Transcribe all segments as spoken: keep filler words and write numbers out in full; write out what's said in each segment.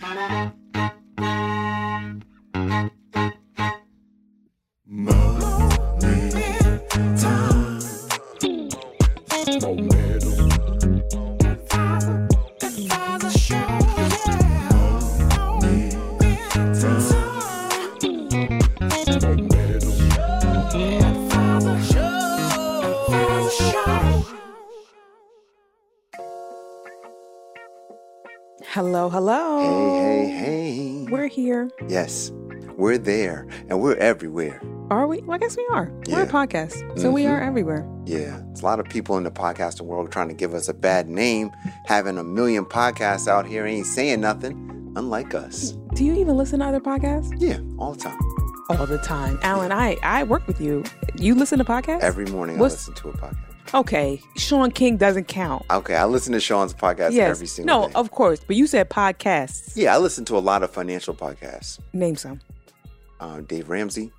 Hello, hello. Hey, hey, hey. We're here. Yes, we're there, and we're everywhere. Are we? Well, I guess we are. Yeah. We're a podcast, so Mm-hmm. we are everywhere. Yeah, there's a lot of people in the podcasting world trying to give us a bad name, having a million podcasts out here ain't saying nothing, unlike us. Do you even listen to other podcasts? Yeah, all the time. All the time. Alan, I, I work with you. You listen to podcasts? Every morning What's- I listen to a podcast. Okay, Sean King doesn't count. Okay, I listen to Sean's podcast Yes. every single No, day. of course, but you said podcasts. Yeah, I listen to a lot of financial podcasts. Name some. Uh, Dave Ramsey.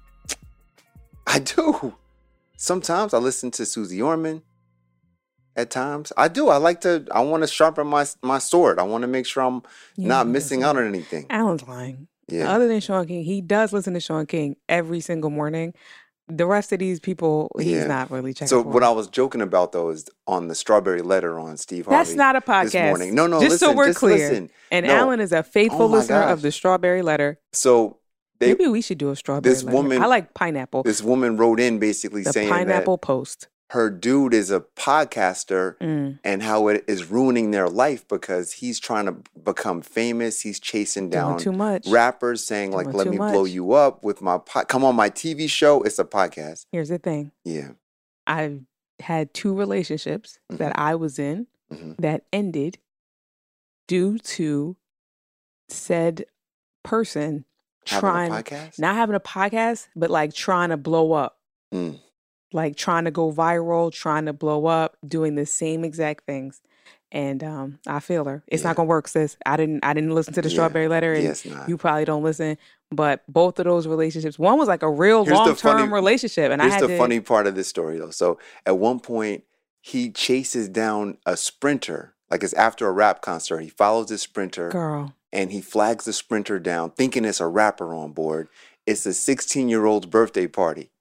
I do. Sometimes I listen to Susie Orman. At times, I do. I like to. I want to sharpen my my sword. I want to make sure I'm You not don't missing listen. out on anything. Alan's lying. Yeah. Other than Sean King, he does listen to Sean King every single morning. The rest of these people, he's Yeah. not really checking So for. what I was joking about though is on the Strawberry Letter on Steve Harvey. That's not a podcast. This morning. No, no. Just listen, so we're just clear. Listen. And No. Alan is a faithful Oh my listener gosh. of the Strawberry Letter. So they, Maybe we should do a Strawberry this Letter. woman- I like pineapple. this woman wrote in basically The saying Pineapple that Post. her dude is a podcaster Mm. and how it is ruining their life because he's trying to become famous. He's chasing Doing down too much. rappers saying like, Doing "Let too me blow much. you up with my po- come on my T V show." It's a podcast. Here's the thing. Yeah. I've had two relationships Mhm. that I was in Mhm. that ended due to said person Having trying, a podcast. not having a podcast, but like trying to blow up. Mm. Like trying to go viral, trying to blow up, doing the same exact things. And um, I feel her. It's Yeah. not gonna work, sis. I didn't I didn't listen to the Yeah. Strawberry Letter, and Yes, not. you probably don't listen. But both of those relationships, one was like a real Here's the long term funny- relationship. And I Here's had the to funny part of this story, though. So at one point, he chases down a sprinter. Like it's after a rap concert. He follows this sprinter girl. and he flags the sprinter down, thinking it's a rapper on board. It's a sixteen-year-old's birthday party.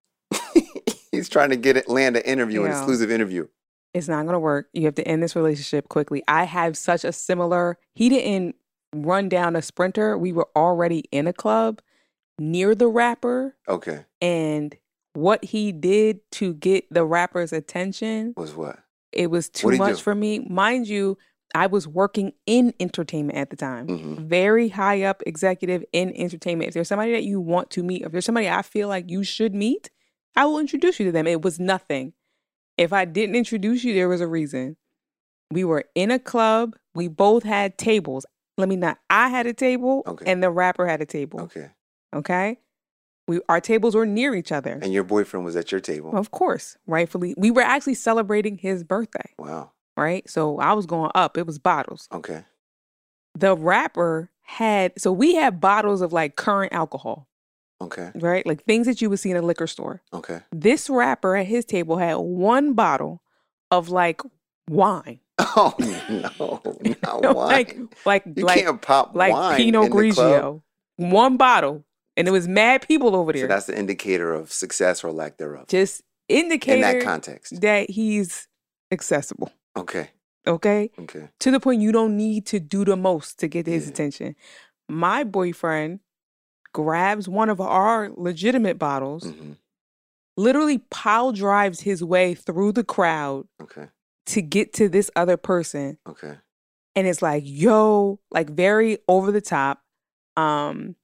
He's trying to get it, land an interview, an Yeah. exclusive interview. It's not gonna work. You have to end this relationship quickly. I have such a similar he didn't run down a sprinter. We were already in a club near the rapper. Okay, And what he did to get the rapper's attention, was what? it was too What'd he much do? for me. Mind you, I was working in entertainment at the time. Mhm. Very high up executive in entertainment. If there's somebody that you want to meet, if there's somebody I feel like you should meet, I will introduce you to them. It was nothing. If I didn't introduce you, there was a reason. We were in a club. We both had tables. Let me not. I had a table Okay. and the rapper had a table. Okay, Okay? We our tables were near each other. and your boyfriend was at your table. Of course, rightfully. We were actually celebrating his birthday, Wow. right? So I was going up. It was bottles. Okay. The rapper had, so we had bottles of like current alcohol, Okay. right? Like things that you would see in a liquor store. Okay. This rapper at his table had one bottle of like wine. Oh no, not wine. like like you like can't pop like wine Pinot in the club. Grigio. One bottle. And it was mad people over there. So that's the indicator of success or lack thereof. Just indicator In that context. that he's accessible. Okay. Okay? Okay. To the point you don't need to do the most to get his Yeah. attention. My boyfriend grabs one of our legitimate bottles, hmm literally pile drives his way through the crowd Okay. to get to this other person. Okay. And it's like, yo, like very over the top. Um,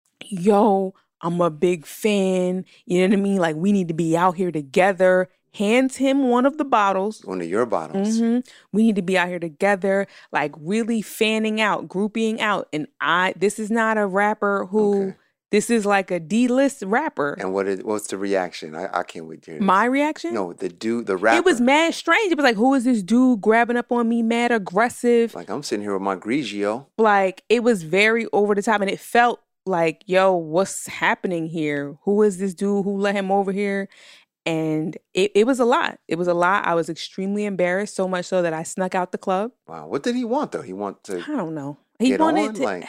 yo, I'm a big fan. You know what I mean? Like, we need to be out here together. Hands him one of the bottles. One of your bottles. hmm We need to be out here together, like really fanning out, grouping out. And I, this is not a rapper who, Okay. this is like a D-list rapper. And what is what's the reaction? I, I can't wait to hear this. My reaction? No, the dude, the rapper. It was mad strange. It was like, who is this dude grabbing up on me, mad aggressive? Like, I'm sitting here with my Grigio. Like, it was very over the top. And it felt like, yo, what's happening here? Who is this dude? Who let him over here? And it, it was a lot. It was a lot. I was extremely embarrassed, so much so that I snuck out the club. Wow. What did he want, though? He want to... I don't know. He get wanted on? to. Like,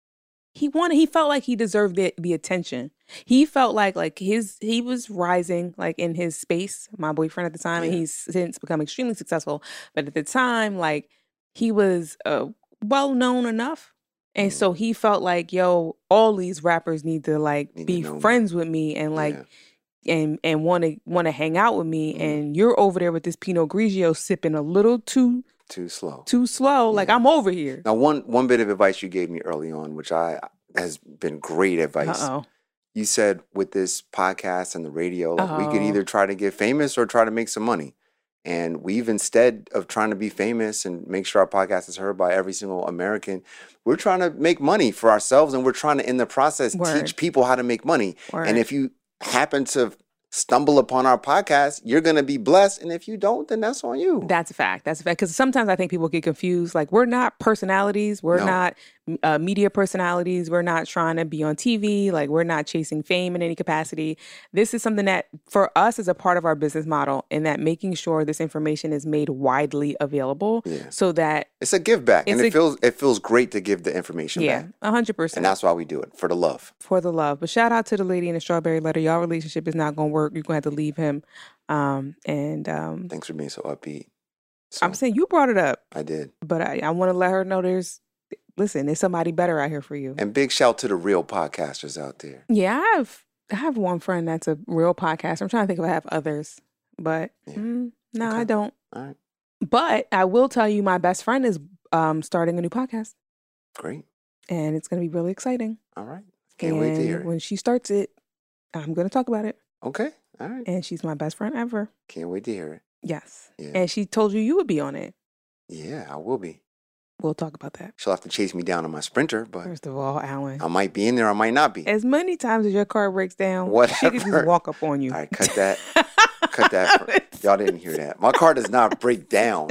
He wanted. He felt like he deserved the, the attention. He felt like like his he was rising like in his space. My boyfriend at the time, and Yeah. he's since become extremely successful. But at the time, like he was uh, well known enough, and Mm. so he felt like, yo, all these rappers need to like Need to be know me. friends with me and like yeah. and and want to want to hang out with me. Mm. And you're over there with this Pinot Grigio sipping a little too Too slow. too slow. Like Yeah. I'm over here. Now, one one bit of advice you gave me early on, which I has been great advice. Uh oh. You said with this podcast and the radio, like we could Oh. either try to get famous or try to make some money. And we've, instead of trying to be famous and make sure our podcast is heard by every single American, we're trying to make money for ourselves, and we're trying to, in the process, Word. teach people how to make money. Word. And if you happen to stumble upon our podcast, you're going to be blessed. And if you don't, then that's on you. That's a fact. That's a fact. Because sometimes I think people get confused. Like, we're not personalities. We're No. not uh, media personalities. We're not trying to be on T V. Like, we're not chasing fame in any capacity. This is something that, for us, is a part of our business model, in that making sure this information is made widely available Yeah. so that, It's a give back, and It's it a- feels it feels great to give the information yeah, back. one hundred percent. And that's why we do it, for the love. For the love. But shout out to the lady in the strawberry letter. Y'all relationship is not going to work. You're going to have to leave him. Um, and um, Thanks for being so upbeat. So, I'm saying you brought it up, I did. but I, I want to let her know there's, listen, there's somebody better out here for you. And big shout to the real podcasters out there. Yeah, I have I have one friend that's a real podcaster. I'm trying to think if I have others, but Yeah. mm, no, Okay. I don't. All right. But I will tell you, my best friend is um, starting a new podcast, Great. and it's going to be really exciting. All right. Can't and wait to hear it. when she starts it, I'm going to talk about it. Okay. All right. And she's my best friend ever. Can't wait to hear it. Yes. Yeah. And she told you you would be on it. Yeah, I will be. We'll talk about that. She'll have to chase me down on my Sprinter, but First of all, Alan, I might be in there. I might not be. as many times as your car breaks down, she could Whatever. just walk up on you. All right, cut that. Cut that. For, y'all didn't hear that. My car does not break down.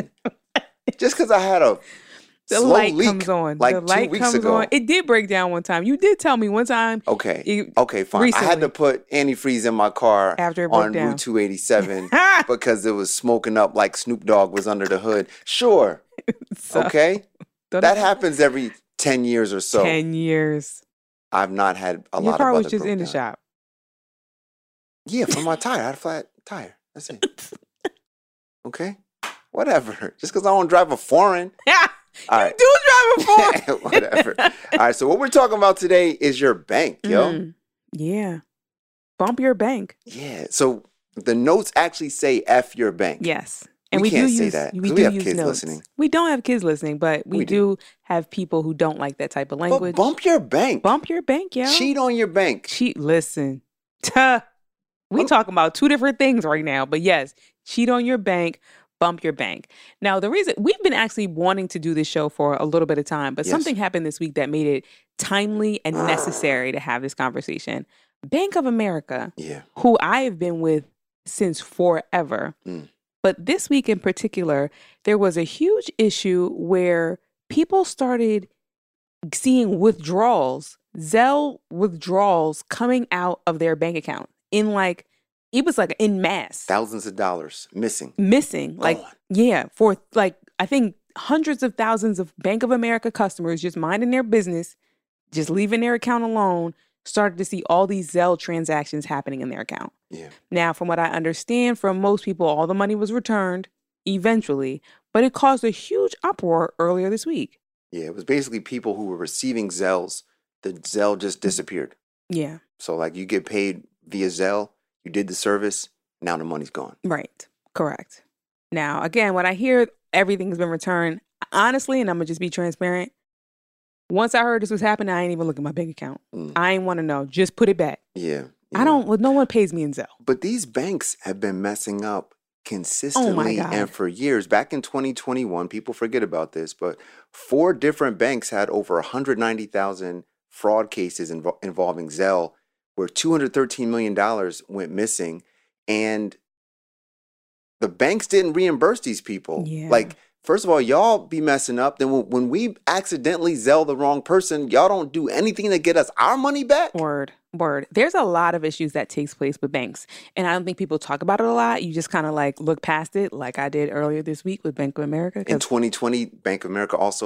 Just because I had a The slow light leak comes on. like the two light weeks comes ago. on. It did break down one time. You did tell me one time. Okay. You- Okay, fine. I had recently. to put antifreeze in my car After it broke on down. Route two eighty-seven because it was smoking up like Snoop Dogg was under the hood. Sure. So, Okay. don't- That happens every ten years or so. Ten years. I've not had a Your lot car of was other just in the breakdowns. shop. Yeah, from my tire. I had a flat tire. That's it. Okay. Whatever. Just because I don't drive a foreign. Yeah, All you right. do drive a Ford. Whatever. All right. So what we're talking about today is your bank, yo. Mm, yeah. Bump your bank. Yeah. So the notes actually say F your bank. Yes. And We we, can't do say use, that, we 'cause do we have use kids notes. listening. We don't have kids listening, but we, We do. do. have people who don't like that type of But language. bump your bank. Bump your bank, yo. Cheat on your bank. Cheat. Listen. Tuh. We Um, talking about two different things right now, but yes, cheat on your bank, bump your bank. Now, the reason we've been actually wanting to do this show for a little bit of time, but Yes. something happened this week that made it timely and necessary to have this conversation. Bank of America, Yeah. who I have been with since forever. Mm. But this week in particular, there was a huge issue where people started seeing withdrawals, Zelle withdrawals coming out of their bank account in like, it was like in mass, Thousands of dollars missing. missing. Like, Gone. yeah, for like, I think hundreds of thousands of Bank of America customers just minding their business, just leaving their account alone, started to see all these Zelle transactions happening in their account. Yeah. Now, from what I understand from most people, all the money was returned eventually, but it caused a huge uproar earlier this week. Yeah. It was basically people who were receiving Zelles. The Zelle just disappeared. Yeah, So like you get paid via Zelle, you did the service, now the money's gone. right. Correct. Now, again, when I hear everything's been returned, honestly, and I'm going to just be transparent, once I heard this was happening, I ain't even look at my bank account. Mm. I ain't want to know. Just put it back. Yeah. I yeah. don't, well, no one pays me in Zelle. But these banks have been messing up consistently God. and for years. Back in twenty twenty-one, people forget about this, but four different banks had over one hundred ninety thousand fraud cases invo- involving Zelle, where two hundred thirteen million dollars went missing, and the banks didn't reimburse these people. Yeah. Like, first of all, y'all be messing up. Then when, when we accidentally Zelle the wrong person, y'all don't do anything to get us our money back. Word, word. There's a lot of issues that takes place with banks. And I don't think people talk about it a lot. You just kind of like look past it like I did earlier this week with Bank of America. In 'cause- twenty twenty, Bank of America also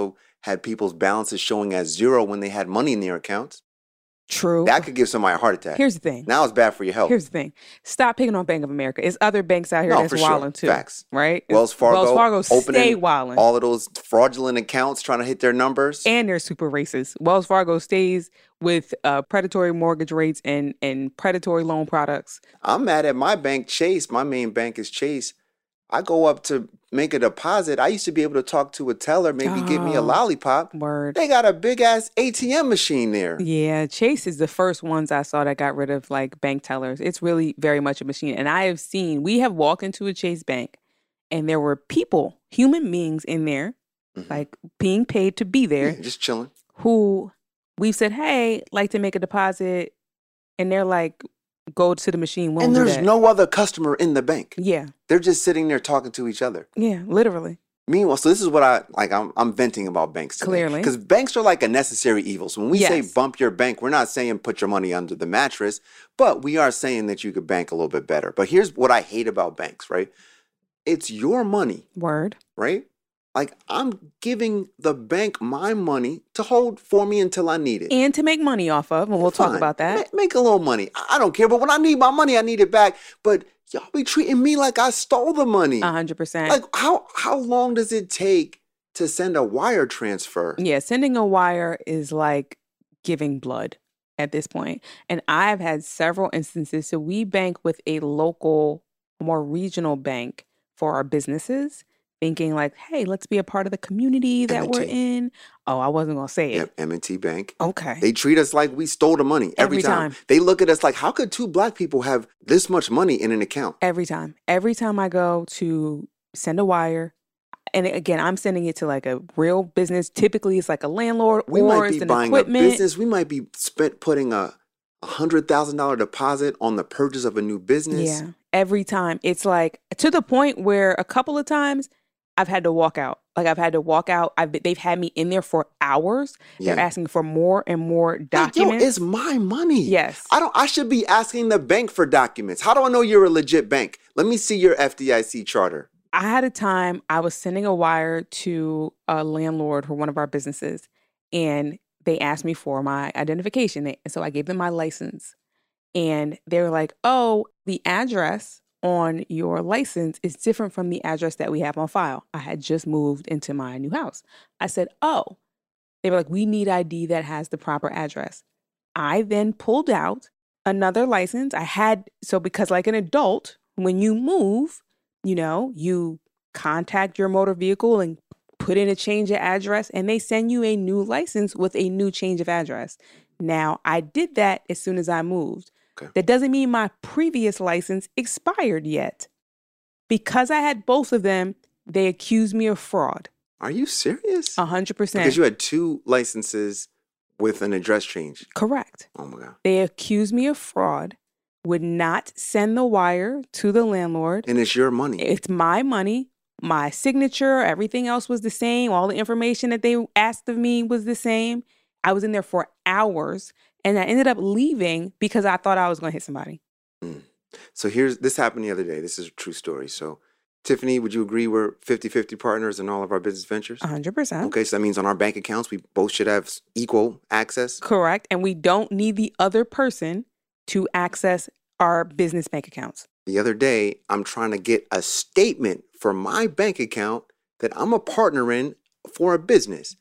had people's balances showing as zero when they had money in their accounts. True. That could give somebody a heart attack. Here's the thing. Now it's bad for your health. Here's the thing. Stop picking on Bank of America. It's other banks out here No, that's for sure. wilding too. Facts. Right? Wells Fargo, Wells Fargo opening stay wilding. all of those fraudulent accounts trying to hit their numbers. And they're super racist. Wells Fargo stays with uh, predatory mortgage rates and, and predatory loan products. I'm mad at my bank, Chase. My main bank is Chase. I go up to make a deposit. I used to be able to talk to a teller, maybe give me a Oh, lollipop. Word. They got a big ass A T M machine there. Yeah, Chase is the first ones I saw that got rid of like bank tellers. It's really very much a machine. And I have seen, we have walked into a Chase bank and there were people, human beings in there, Mhm. like being paid to be there, Yeah, just chilling. who we've said, hey, like to make a deposit. And they're like, go to the machine. Won't And do there's that. no other customer in the bank. Yeah, They're just sitting there talking to each other. yeah, literally. Meanwhile, so this is what I like. I'm I'm venting about banks today. Clearly. Because banks are like a necessary evil. So when we say Yes. bump your bank, we're not saying put your money under the mattress, but we are saying that you could bank a little bit better. But here's what I hate about banks, right? It's your money, Word. right? Like I'm giving the bank my money to hold for me until I need it. And to make money off of, and we'll talk Fine. about that. Ma- Make a little money. I I don't care. But when I need my money, I need it back. But y'all be treating me like I stole the money. A hundred percent. Like how how long does it take to send a wire transfer? Yeah, sending a wire is like giving blood at this point. And I've had several instances. So we bank with a local, more regional bank for our businesses, thinking like, hey, let's be a part of the community that we're M and T. in. Oh, I wasn't going to say it. Yep, M and T Bank. Okay. They treat us like we stole the money every, Every time. time. They look at us like, how could two black people have this much money in an account? Every time. Every time I go to send a wire, and again, I'm sending it to like a real business. Typically, it's like a landlord We or might it's be an buying equipment. a business. We might be spent putting a a hundred thousand dollar deposit on the purchase of a new business. Yeah, every time. It's like to the point where a couple of times I've had to walk out. Like I've had to walk out. I've been, they've had me in there for hours. Yeah. They're asking for more and more Like, yo, documents. it's my money. Yes. I don't. I should be asking the bank for documents. How do I know you're a legit bank? Let me see your F D I C charter. I had a time I was sending a wire to a landlord for one of our businesses, and they asked me for my identification. They, so I gave them my license, and they were like, "Oh, the address on your license is different from the address that we have on file." I had just moved into my new house. I said, "Oh." They were like, "We need I D that has the proper address." I then pulled out another license. I had, so because like an adult, when you move, you know, you contact your motor vehicle and put in a change of address, and they send you a new license with a new change of address. Now, I did that as soon as I moved. Okay. That doesn't mean my previous license expired yet. Because I had both of them, they accused me of fraud. Are you serious? A hundred percent. Because you had two licenses with an address change. Correct. Oh my God. They accused me of fraud, would not send the wire to the landlord. And it's your money. It's my money. My signature, everything else was the same. All the information that they asked of me was the same. I was in there for hours, and I ended up leaving because I thought I was going to hit somebody. Mm. So here's, this happened the other day. This is a true story. So Tiffany, would you agree we're fifty-fifty partners in all of our business ventures? one hundred percent. Okay, so that means on our bank accounts, we both should have equal access. Correct. And we don't need the other person to access our business bank accounts. The other day, I'm trying to get a statement for my bank account that I'm a partner in for a business.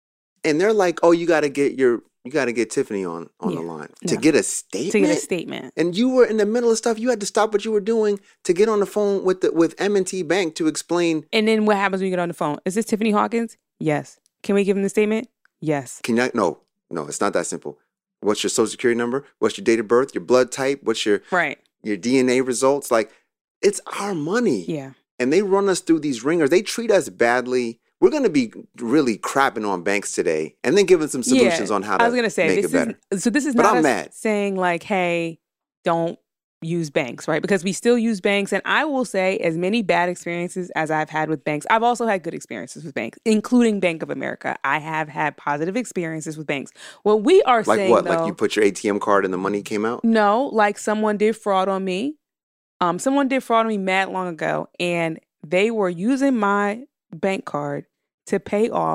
And they're like, oh, you got to get your, you got to get Tiffany on, on the Yeah. line No. to get a statement. To get a statement. And you were in the middle of stuff. You had to stop what you were doing to get on the phone with the, with M and T Bank to explain. And then what happens when you get on the phone? Is this Tiffany Hawkins? Yes. Can we give them the statement? Yes. Can you, no, no, it's not that simple. What's your social security number? What's your date of birth? Your blood type? What's your, Right. your D N A results? Like, it's our money. Yeah. And they run us through these ringers. They treat us badly. We're going to be really crapping on banks today and then giving some solutions Yeah, on how to I was gonna say make this it better. is so. This is But not I'm us mad. saying like, "Hey, don't use banks," right? Because we still use banks, and I will say, as many bad experiences as I've had with banks, I've also had good experiences with banks, including Bank of America. I have had positive experiences with banks. What we are Like saying, what? though, Like you put your A T M card and the money came out? no, like someone did fraud on me. Um, someone did fraud on me mad long ago, and they were using my bank card to pay off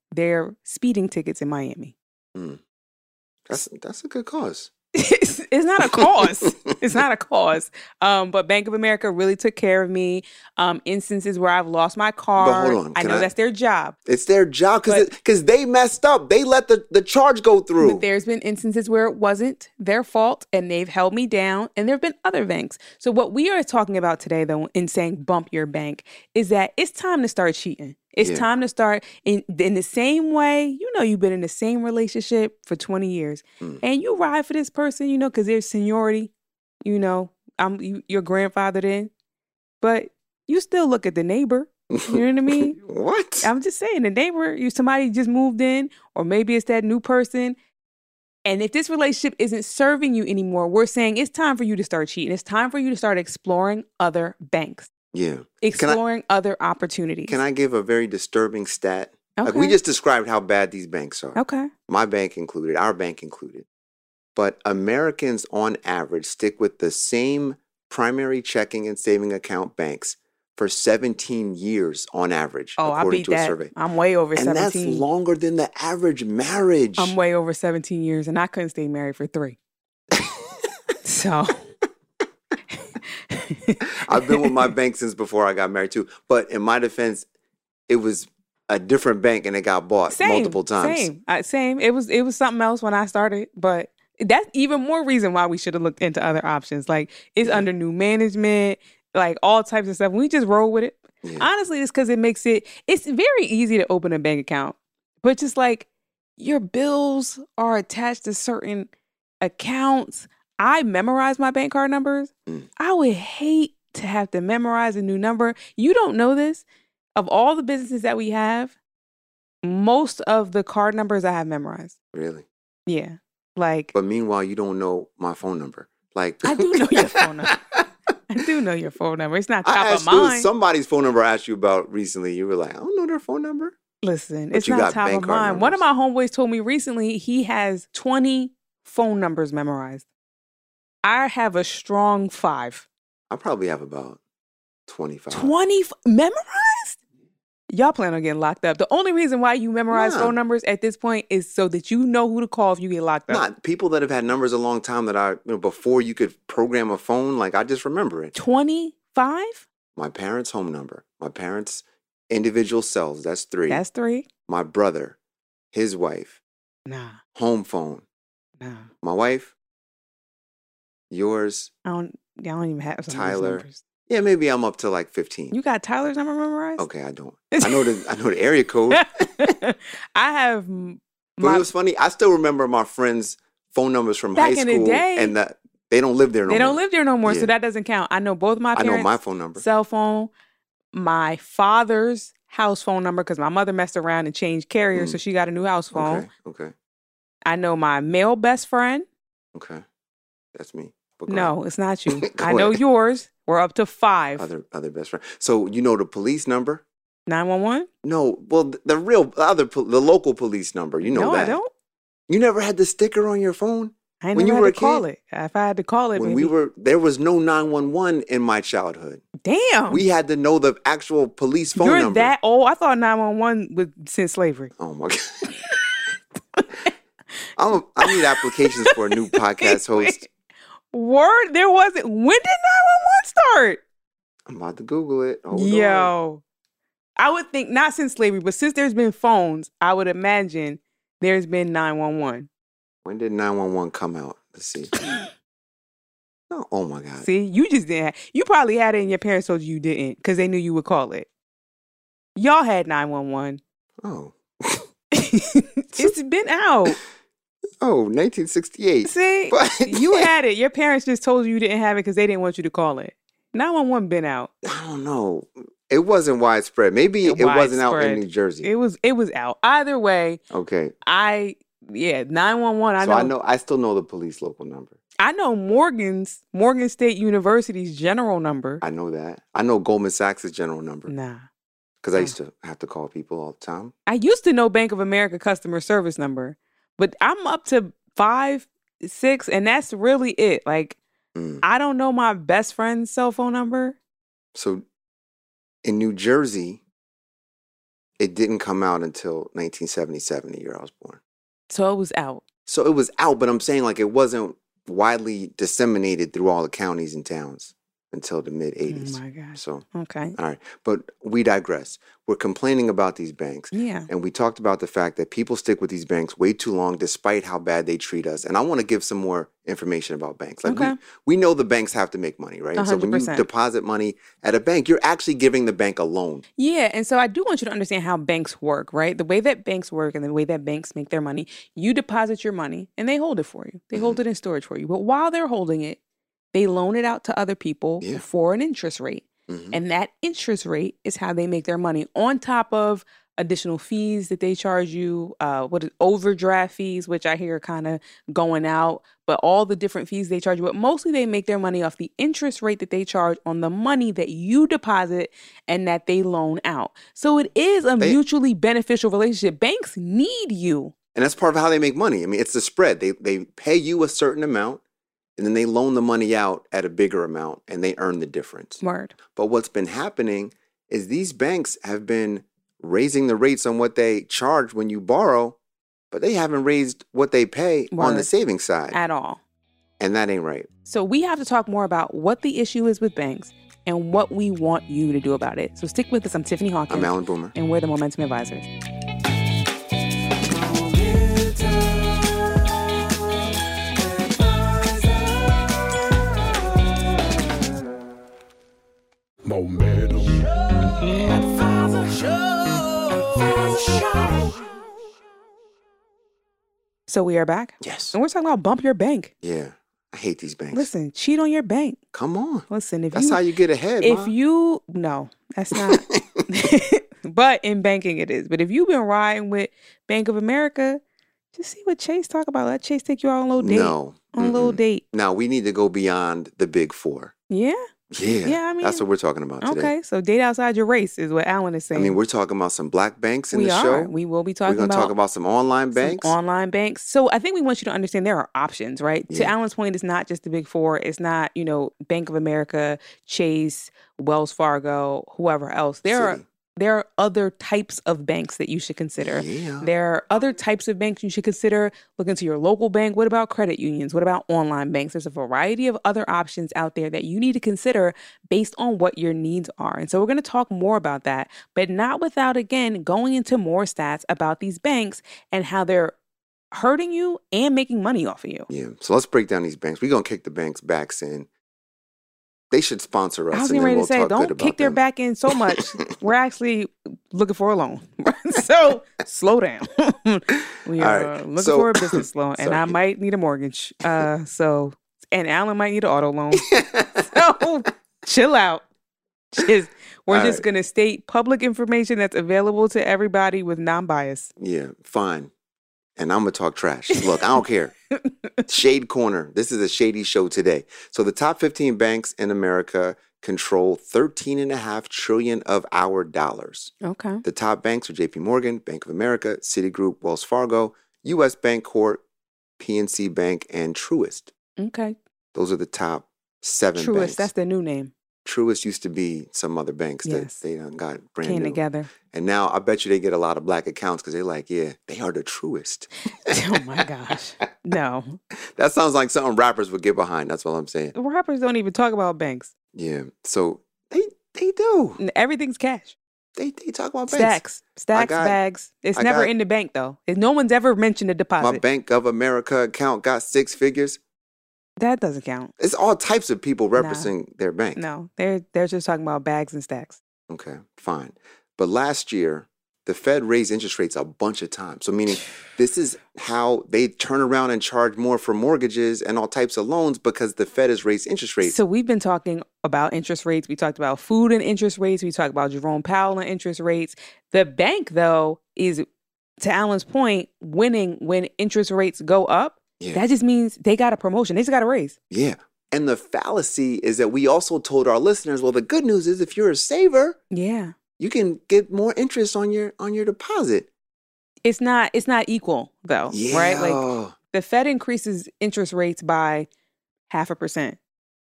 their speeding tickets in Miami. Mm. That's that's a good cause. it's, it's not a cause. It's not a cause. Um, but Bank of America really took care of me. Um, instances where I've lost my car. But hold on, I can know I- that's their job. It's their job But- because they messed up. They let the, the charge go through. But there's been instances where it wasn't their fault and they've held me down, and there have been other banks. So what we are talking about today, though, in saying bump your bank, is that it's time to start cheating. It's Yeah. time to start in in the same way. You know, you've been in the same relationship for twenty years, Mm. and you ride for this person, you know, because there's seniority. You know, I'm you, your grandfather then, but you still look at the neighbor. You know what I mean? What? I'm just saying, the neighbor, you somebody just moved in, or maybe it's that new person. And if this relationship isn't serving you anymore, we're saying it's time for you to start cheating. It's time for you to start exploring other banks, Yeah. exploring other opportunities. Can I give a very disturbing stat? Okay. Like we just described how bad these banks are. Okay. My bank included, our bank included. But Americans on average stick with the same primary checking and saving account banks for seventeen years on average, Oh, I according beat to a that. survey. I'm way over And that's seventeen. longer than the average marriage. I'm way over seventeen years, and I couldn't stay married for three. So. I've been with my bank since before I got married too. But in my defense, it was a different bank and it got bought Same, multiple times. Same, uh, same. It was it was something else when I started, but that's even more reason why we should have looked into other options. Like it's Yeah. under new management, like all types of stuff. We just roll with it. Yeah. Honestly, it's because it makes it. It's very easy to open a bank account, but just like your bills are attached to certain accounts. I memorize my bank card numbers. Mm. I would hate to have to memorize a new number. You don't know this. Of all the businesses that we have, most of the card numbers I have memorized. Really? Yeah. Like, But meanwhile, you don't know my phone number. Like I do know your phone number. I do know your phone number. It's not I top of asked you, mind. somebody's phone number I asked you about recently. You were like, I don't know their phone number. Listen, But it's you not got top bank of card mind. One of numbers. my homeboys told me recently he has twenty phone numbers memorized. I have a strong five. I probably have about twenty-five. twenty f- memorized? Y'all plan on getting locked up. The only reason why you memorize Nah. phone numbers at this point is so that you know who to call if you get locked up. Not people that have had numbers a long time that I, you know, before you could program a phone, like I just remember it. twenty-five? My parents' home number, my parents' individual cells, that's three. That's three. My brother, his wife, Nah, home phone. nah. My wife, yours, I don't. I don't even have some of those Tyler. numbers. yeah, maybe I'm up to like fifteen. You got Tyler's number memorized? Okay, I don't. I know the I know the area code. I have m- But my. it was funny. I still remember my friends' phone numbers from Back high in the school, day- and that they don't live there no they more. don't live there no more, Yeah. so that doesn't count. I know both my I parents' know my phone number. cell phone, my father's house phone number because my mother messed around and changed carriers, Mm. so she got a new house phone. Okay, okay, I know my male best friend. okay. That's me. But go No, it's not you. Go I know ahead. yours. We're up to five. ahead. Other other best friend. So you know the police number? nine one one? No, well the, the real other po- the local police number. You know No, that. I don't. You never had the sticker on your phone? I ain't When never you had were to a call kid? it. If I had to call it, When maybe. we were there was no nine one one in my childhood. Damn. We had to know the actual police phone You're number. that old? I thought nine one one was since slavery. Oh my god. I'm a, I need applications for a new podcast host. Word, there wasn't. When did nine one one start? I'm about to Google it. Hold on. Yo. I would think not since slavery, but since there's been phones, I would imagine there's been nine one one. When did nine one one come out? Let's see. Oh, oh my god. See, you just didn't have, you probably had it and your parents told you you didn't because they knew you would call it. Y'all had nine one one. Oh. It's been out. Oh, nineteen sixty-eight. See, But- you had it. Your parents just told you you didn't have it because they didn't want you to call it. nine one one been out. I don't know. It wasn't widespread. Maybe it, wasn't out in Widespread. New Jersey. It was it was out. Either way, Okay. I yeah, nine one one. I so know I know I still know the police local number. I know Morgan's Morgan State University's general number. I know that. I know Goldman Sachs' general number Nah. because I used to have to call people all the time. I used to know Bank of America customer service number, but I'm up to five, six, and that's really it. Like, Mm. I don't know my best friend's cell phone number. So in New Jersey, it didn't come out until nineteen seventy-seven, the year I was born. So it was out. So it was out, but I'm saying like it wasn't widely disseminated through all the counties and towns until the mid eighties. Oh my gosh. So, Okay. all right. But we digress. We're complaining about these banks. Yeah. And we talked about the fact that people stick with these banks way too long despite how bad they treat us. And I want to give some more information about banks. Like Okay. we, we know the banks have to make money, right? one So hundred when you percent. deposit money at a bank, you're actually giving the bank a loan. Yeah, and so I do want you to understand how banks work, right? The way that banks work and the way that banks make their money, you deposit your money and they hold it for you. They hold it in storage for you. But while they're holding it, they loan it out to other people Yeah. for an interest rate. Mhm. And that interest rate is how they make their money on top of additional fees that they charge you, uh, what is overdraft fees, which I hear kind of going out, but all the different fees they charge you. But mostly they make their money off the interest rate that they charge on the money that you deposit and that they loan out. So it is a They- mutually beneficial relationship. Banks need you. And that's part of how they make money. I mean, it's the spread. They they pay you a certain amount and then they loan the money out at a bigger amount and they earn the difference. Word. But what's been happening is these banks have been raising the rates on what they charge when you borrow, but they haven't raised what they pay on the Word. savings side. At all. And that ain't right. So we have to talk more about what the issue is with banks and what we want you to do about it. So stick with us. I'm Tiffany Hawkins. I'm Alan Boomer. And we're the Momentum Advisors. Momentum. So we are back. Yes. And we're talking about bump your bank. Yeah. I hate these banks. Listen, cheat on your bank. Come on. Listen, if That's you how you get ahead, if Ma. you no, that's not but in banking it is. But if you've been riding with Bank of America, just see what Chase talk about. Let Chase take you out on a little date. No. On a little Mm-mm. date. Now, we need to go beyond the big four. Yeah? Yeah. Yeah, I mean- That's what we're talking about today. Okay. So date outside your race is what Alan is I saying. mean, we're talking about some black banks in we the are. show. We will be We're talking going to about talk about some online some banks. online banks. So I think we want you to understand there are options, right? To Yeah. Alan's point, it's not just the big four. It's not, you know, Bank of America, Chase, Wells Fargo, whoever else. There are Citi. there are other types of banks that you should consider. Yeah. There are other types of banks you should consider. Look into your local bank. What about credit unions? What about online banks? There's a variety of other options out there that you need to consider based on what your needs are. And so we're going to talk more about that, but not without, again, going into more stats about these banks and how they're hurting you and making money off of you. Yeah. So let's break down these banks. We're going to kick the banks backs in. They should sponsor us. I was and getting then ready we'll to say, talk good don't about kick their them. back in so much. We're actually looking for a loan. So slow down. We All are right. looking So- for a business loan, and I Sorry. might need a mortgage. Uh, so, and Alan might need an auto loan. So chill out. Just, we're All just right. going to state public information that's available to everybody with non-bias. Yeah, fine. And I'm going to talk trash. Look, I don't care. Shade Corner. This is a shady show today. So the top fifteen banks in America control thirteen and a half trillion of our dollars. Okay. The top banks are J P Morgan, Bank of America, Citigroup, Wells Fargo, U S Bancorp, P N C Bank, and Truist. Okay. Those are the top seven Truist, banks. that's the new name. Truist used to be some other banks Yes. that they done got brand Came new. together. And now I bet you they get a lot of black accounts because they're like, yeah, they are the truest. Oh my gosh. No. That sounds like something rappers would get behind. That's all I'm saying. Rappers don't even talk about banks. Yeah. So they they do. Everything's cash. They they talk about banks. Stacks, stacks, got- bags. It's I never got- in the bank though. No one's ever mentioned a My deposit. Bank of America account got six figures. That doesn't count. It's all types of people representing their bank. No, they're they're just talking about bags and stacks. Okay, fine. But last year, the Fed raised interest rates a bunch of times. So meaning this is how they turn around and charge more for mortgages and all types of loans because the Fed has raised interest rates. So we've been talking about interest rates. We talked about food and interest rates. We talked about Jerome Powell and interest rates. The bank, though, is, to Alan's point, winning when interest rates go up. Yeah. That just means they got a promotion. They just got a raise. Yeah. And the fallacy is that we also told our listeners, well, the good news is if you're a saver, Yeah. you can get more interest on your on your deposit. It's not it's not equal though, Yeah. right? Like the Fed increases interest rates by half a percent.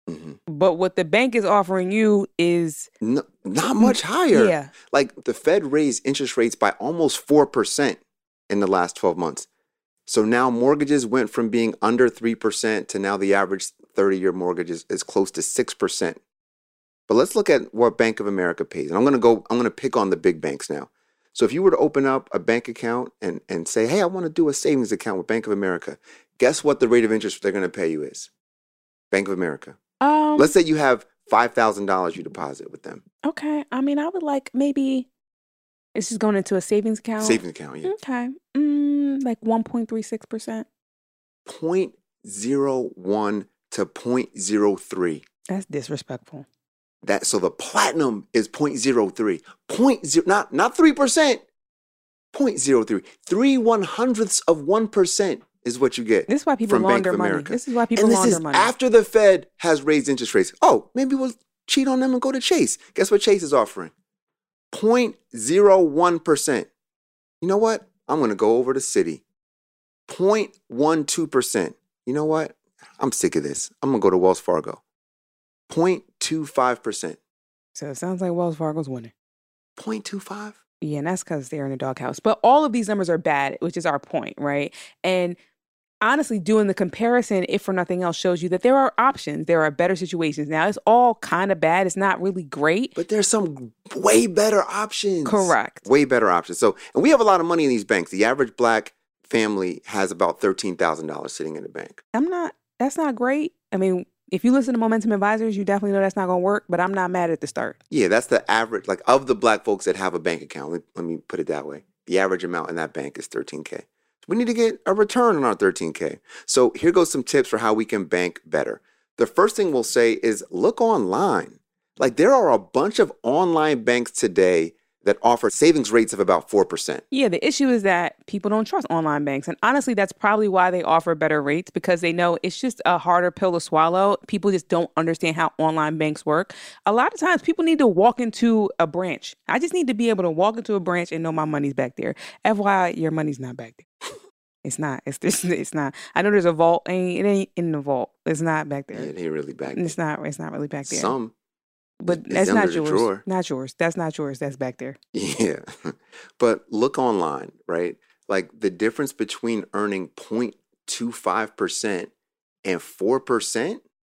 Mhm. But what the bank is offering you is No, not much higher. Yeah. Like the Fed raised interest rates by almost four percent in the last twelve months. So now mortgages went from being under three percent to now the average thirty-year mortgage is, is close to six percent. But let's look at what Bank of America pays. And I'm going to go, I'm going to pick on the big banks now. So if you were to open up a bank account and, and say, hey, I want to do a savings account with Bank of America, guess what the rate of interest they're going to pay you is? Bank of America. um Let's say you have five thousand dollars you deposit with them. okay. I mean, I would like maybe it's just going into a savings account. Savings account, yeah. Okay. Mm, like one point three six percent. zero point zero one to zero point zero three. That's disrespectful. That so the platinum is zero point zero three. Point zero, not not three percent. zero point zero three. Three one hundredths of one percent is what you get. This is why people from Bank launder of money. America. This is why people and this launder is money. after the Fed has raised interest rates. Oh, maybe we'll cheat on them and go to Chase. Guess what Chase is offering? zero point zero one percent. You know what? I'm going to go over to Citi. zero point one two percent. You know what? I'm sick of this. I'm going to go to Wells Fargo. zero point two five percent. So it sounds like Wells Fargo's winning. zero point two five? Yeah, and that's because they're in the doghouse. But all of these numbers are bad, which is our point, right? And honestly, doing the comparison, if for nothing else, shows you that there are options. There are better situations. Now, it's all kind of bad. It's not really great. But there's some way better options. Correct. Way better options. So, and we have a lot of money in these banks. The average black family has about thirteen thousand dollars sitting in the bank. I'm not, that's not great. I mean, if you listen to Momentum Advisors, you definitely know that's not going to work, but I'm not mad at the start. Yeah, that's the average, like of the black folks that have a bank account. Let, let me put it that way. The average amount in that bank is thirteen K. We need to get a return on our thirteen K. So here goes some tips for how we can bank better. The first thing we'll say is look online. Like there are a bunch of online banks today that offer savings rates of about four percent. Yeah, the issue is that people don't trust online banks. And honestly, that's probably why they offer better rates, because they know it's just a harder pill to swallow. People just don't understand how online banks work. A lot of times people need to walk into a branch. I just need to be able to walk into a branch and know my money's back there. F Y I, your money's not back there. It's not. It's this. It's not. I know there's a vault. Ain't it ain't in the vault. It's not back there. Yeah, it ain't really back there. It's not. It's not really back there. Some. But It's that's under not the yours. drawer. Not yours. That's not yours. That's back there. Yeah. But look online, right? Like the difference between earning zero point two five percent and four percent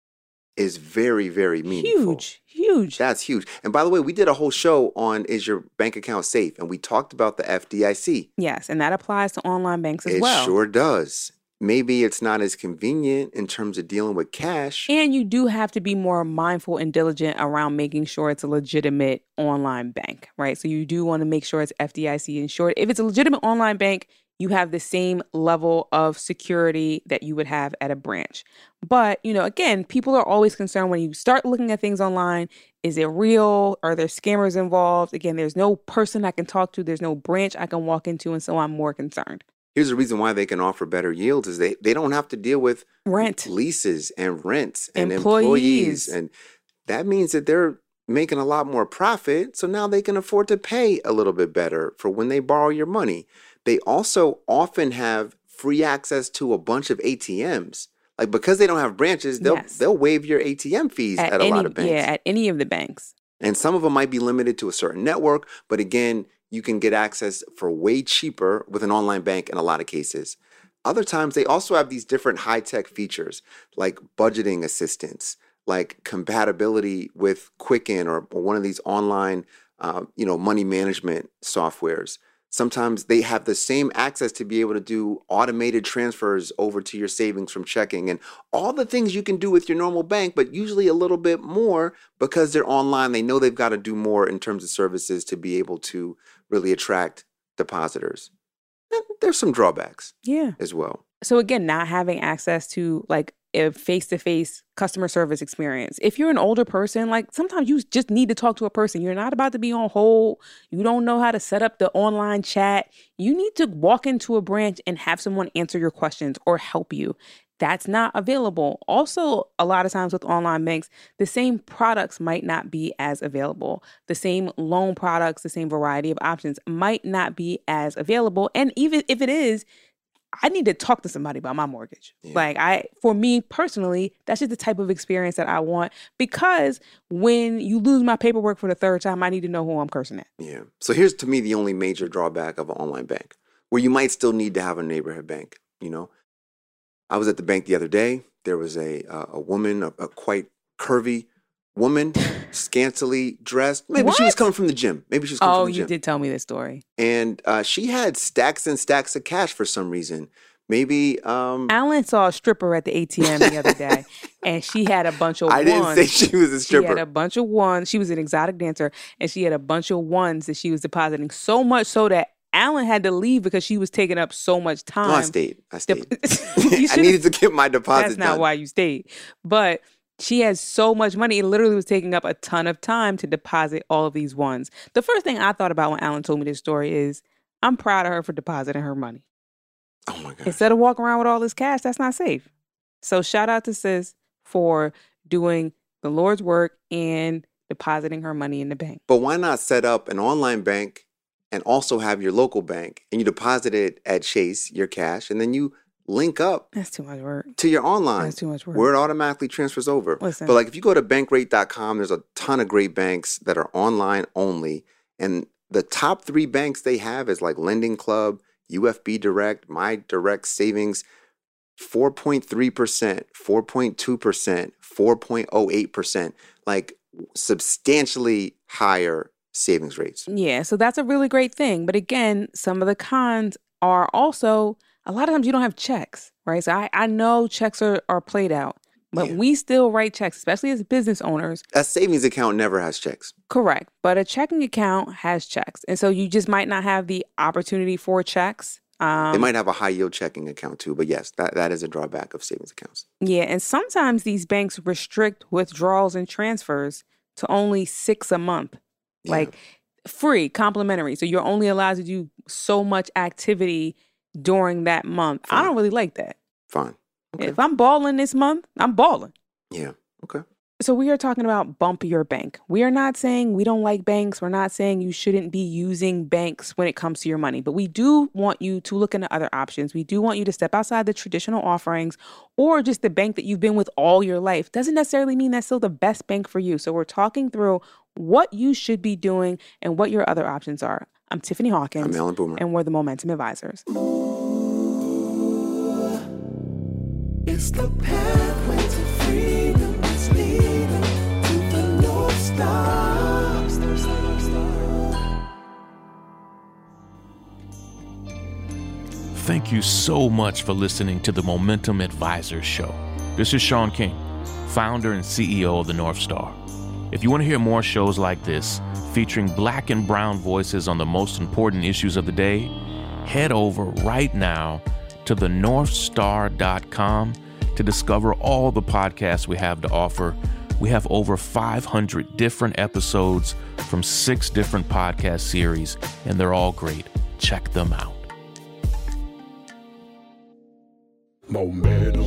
is very, very meaningful. Huge. Huge. That's huge. And by the way, we did a whole show on is your bank account safe? And we talked about the F D I C. Yes, and that applies to online banks as It well. sure does. Maybe it's not as convenient in terms of dealing with cash. And you do have to be more mindful and diligent around making sure it's a legitimate online bank, right? So you do want to make sure it's F D I C insured. If it's a legitimate online bank, you have the same level of security that you would have at a branch. But, you know, again, people are always concerned when you start looking at things online. Is it real? Are there scammers involved? Again, there's no person I can talk to. There's no branch I can walk into. And so I'm more concerned. Here's the reason why they can offer better yields is they, they don't have to deal with Rent. leases and rents and Employees. employees. And that means that they're making a lot more profit. So now they can afford to pay a little bit better for when they borrow your money. They also often have free access to a bunch of A T Ms. Like because they don't have branches, they'll Yes. they'll waive your A T M fees at, any, a lot of banks. Yeah, at any of the banks. And some of them might be limited to a certain network, but again, you can get access for way cheaper with an online bank in a lot of cases. Other times, they also have these different high-tech features like budgeting assistance, like compatibility with Quicken or, or one of these online, uh, you know, money management softwares. Sometimes they have the same access to be able to do automated transfers over to your savings from checking and all the things you can do with your normal bank, but usually a little bit more because they're online. They know they've got to do more in terms of services to be able to really attract depositors. And there's some drawbacks Yeah. as well. So again, not having access to like a face-to-face customer service experience. If you're an older person, like sometimes you just need to talk to a person. You're not about to be on hold. You don't know how to set up the online chat. You need to walk into a branch and have someone answer your questions or help you. That's not available. Also, a lot of times with online banks, the same products might not be as available. The same loan products, the same variety of options might not be as available. And even if it is, I need to talk to somebody about my mortgage. Yeah. Like I, for me personally, that's just the type of experience that I want, because when you lose my paperwork for the third time, I need to know who I'm cursing at. Yeah. So here's to me the only major drawback of an online bank, where you might still need to have a neighborhood bank. You know, I was at the bank the other day. There was a uh, a woman, a, a quite curvy woman, scantily dressed. Maybe she was What? coming from the gym. Maybe she was coming Oh, from the you gym. did tell me this story. And uh, she had stacks and stacks of cash for some reason. Maybe um, Alan saw a stripper at the A T M the other day, and she had a bunch of I ones. didn't say she was a She had stripper. a bunch of ones. She was an exotic dancer, and she had a bunch of ones that she was depositing, so much so that Alan had to leave because she was taking up so much time. No, I stayed. I stayed. You I should've- needed to get my deposit That's not done. why you stayed. But she has so much money. It literally was taking up a ton of time to deposit all of these ones. The first thing I thought about when Alan told me this story is, I'm proud of her for depositing her money. Oh my god! Instead of walking around with all this cash, that's not safe. So shout out to sis for doing the Lord's work and depositing her money in the bank. But why not set up an online bank and also have your local bank, and you deposit it at Chase, your cash, and then you link up That's too much work. to your online, That's too much work. where it automatically transfers over. Listen. But like if you go to bankrate dot com, there's a ton of great banks that are online only. And the top three banks they have is like Lending Club, U F B Direct, My Direct Savings, four point three percent, four point two percent, four point oh eight percent, like substantially higher savings rates. Yeah, so that's a really great thing. But again, some of the cons are also, a lot of times you don't have checks, right? So I, I know checks are, are played out, but Yeah. we still write checks, especially as business owners. A savings account never has checks. Correct. But a checking account has checks. And so you just might not have the opportunity for checks. Um, They might have a high yield checking account too, but yes, that, that is a drawback of savings accounts. Yeah, and sometimes these banks restrict withdrawals and transfers to only six a month. Yeah. Like free, complimentary. So you're only allowed to do so much activity during that month. I Fine. don't really like that. Fine. Okay. If I'm balling this month, I'm balling. Yeah. Okay. So we are talking about bump your bank. We are not saying we don't like banks. We're not saying you shouldn't be using banks when it comes to your money. But we do want you to look into other options. We do want you to step outside the traditional offerings, or just the bank that you've been with all your life. Doesn't necessarily mean that's still the best bank for you. So we're talking through what you should be doing and what your other options are. I'm Tiffany Hawkins. I'm Alan Boomer. And we're the Momentum Advisors. It's the pathway to freedom. It's leading to the North Star. Star, star, star. Thank you so much for listening to the Momentum Advisors Show. This is Sean King, founder and C E O of the North Star. If you want to hear more shows like this, featuring black and brown voices on the most important issues of the day, head over right now to the north star dot com to discover all the podcasts we have to offer. We have over five hundred different episodes from six different podcast series, and they're all great. Check them out. Momentum.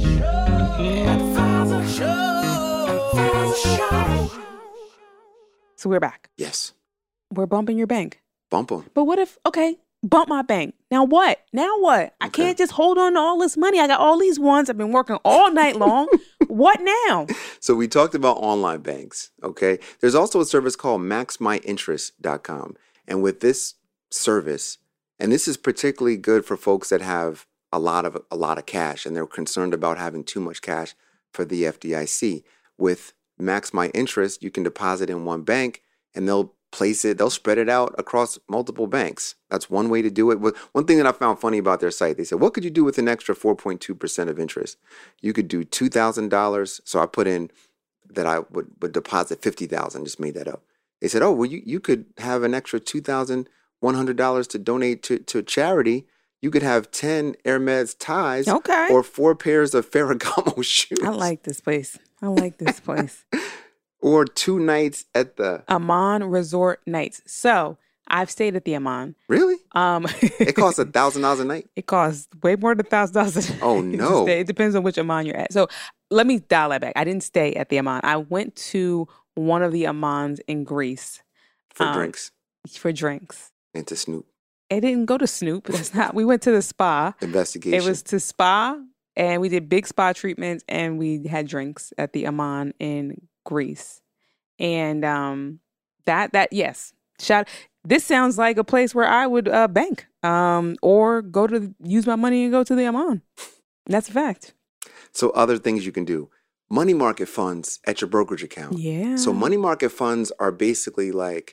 So we're back. Yes. We're bumping your bank. Bump them. But what if, okay, bump my bank. Now what? Now what? I Okay. can't just hold on to all this money. I got all these ones. I've been working all night long. What now? So we talked about online banks, okay? There's also a service called max my interest dot com. And with this service, and this is particularly good for folks that have a lot of a lot of cash and they're concerned about having too much cash for the F D I C. With Max My Interest, you can deposit in one bank and they'll place it, they'll spread it out across multiple banks. That's one way to do it. One thing that I found funny about their site, they said, what could you do with an extra four point two percent of interest? You could do two thousand dollars. So I put in that I would, would deposit fifty thousand dollars, just made that up. They said, oh, well, you, you could have an extra two thousand one hundred dollars to donate to, to charity. You could have ten Hermes ties Okay. or four pairs of Ferragamo shoes. I like this place. I like this place. Or two nights at the... Amman Resort Nights. So I've stayed at the Amman. Really? Um, It costs one thousand dollars a night? It costs way more than one thousand dollars. Oh, no. It depends on which Amman you're at. So let me dial that back. I didn't stay at the Amman. I went to one of the Ammans in Greece For Um, drinks for drinks. and to snoop. It didn't go to Snoop. That's not. We went to the spa. Investigation. It was to spa, and we did big spa treatments, and we had drinks at the Amman in Greece. And um, that that yes, shout. This sounds like a place where I would uh, bank, um, or go to use my money and go to the Amman. That's a fact. So other things you can do. Money market funds at your brokerage account. Yeah. So money market funds are basically like,